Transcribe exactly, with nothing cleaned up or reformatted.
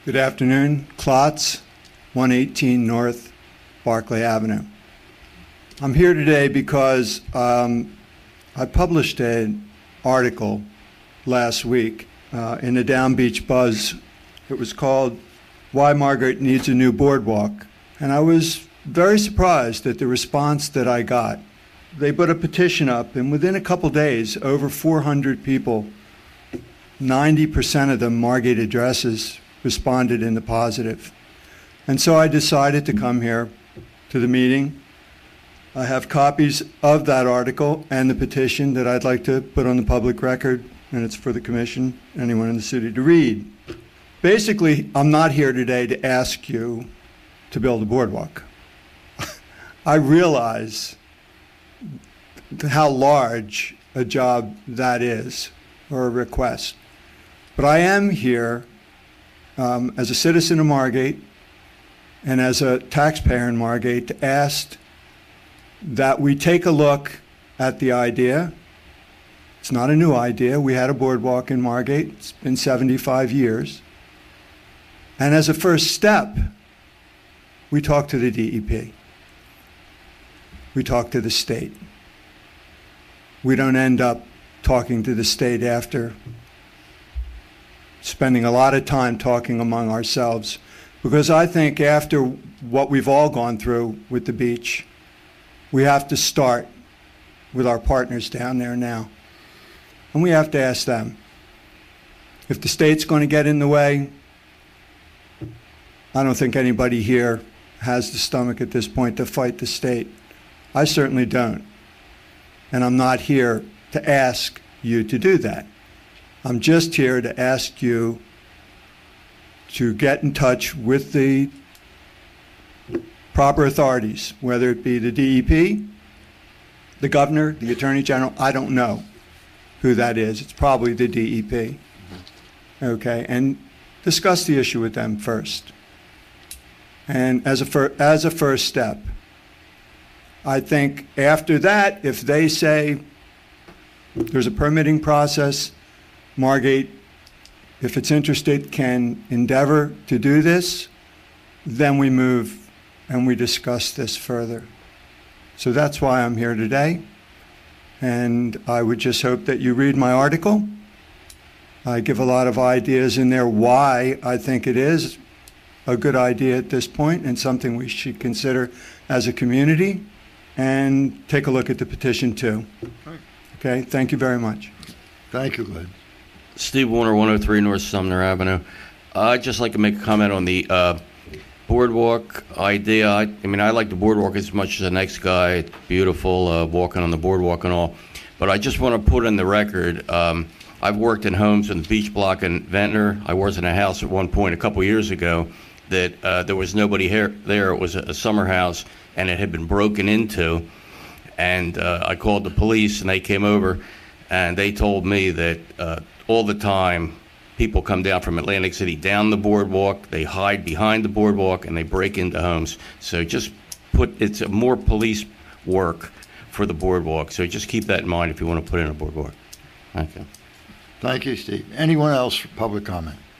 Good afternoon. Klotz, one eighteen North Barclay Avenue. I'm here today because um, I published an article last week uh, in the Down Beach Buzz. It was called Why Margate Needs a New Boardwalk. And I was very surprised at the response that I got. They put a petition up, and within a couple days, over four hundred people, ninety percent of them Margate addresses, responded in the positive. And so I decided to come here to the meeting. I have copies of that article and the petition that I'd like to put on the public record, and it's for the commission, anyone in the city to read. Basically, I'm not here today to ask you to build a boardwalk. I realize how large a job that is, or a request. But I am here um, as a citizen of Margate and as a taxpayer in Margate to ask that we take a look at the idea. It's not a new idea. We had a boardwalk in Margate. It's been seventy-five years. And as a first step, we talk to the D E P. We talk to the state. We don't end up talking to the state after spending a lot of time talking among ourselves, because I think after what we've all gone through with the beach, we have to start with our partners down there now. And we have to ask them. If the state's going to get in the way, I don't think anybody here has the stomach at this point to fight the state. I certainly don't. And I'm not here to ask you to do that. I'm just here to ask you to get in touch with the proper authorities, whether it be the D E P, the governor, the attorney general. I don't know who that is. It's probably the D E P. Okay, and discuss the issue with them first. And as a, fir- as a first step, I think after that, if they say there's a permitting process, Margate, if it's interested, can endeavor to do this, then we move and we discuss this further. So that's why I'm here today. And I would just hope that you read my article. I give a lot of ideas in there why I think it is a good idea at this point and something we should consider as a community. And take a look at the petition too. Okay, thank you very much. Thank you, Glenn. Steve Warner, one oh three North Sumner Avenue. I'd just like to make a comment on the uh, boardwalk idea. I, I mean, I like the boardwalk as much as the next guy. It's beautiful, uh, walking on the boardwalk and all. But I just want to put in the record, um, I've worked in homes in the Beach Block in Ventnor. I was in a house at one point a couple years ago that uh, there was nobody here, there. It was a, a summer house, and it had been broken into. And uh, I called the police, and they came over, and they told me that uh, all the time people come down from Atlantic City down the boardwalk, they hide behind the boardwalk, and they break into homes. So just put, it's a more police work for the boardwalk. So just keep that in mind if you want to put in a boardwalk. Thank you. Thank you, Steve. Anyone else for public comment?